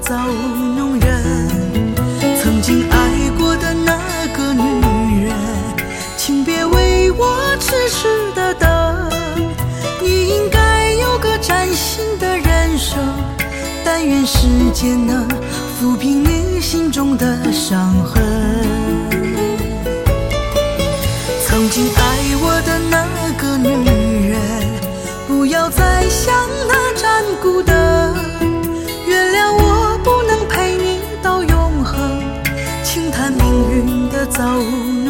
造物弄人。曾经爱过的那个女人，请别为我痴痴的等，你应该有个崭新的人生。但愿时间能抚平你心中的伤痕。曾经爱我的那个女人，不要再像那盏孤灯，原谅我不能陪你到永恒，轻叹命运的造物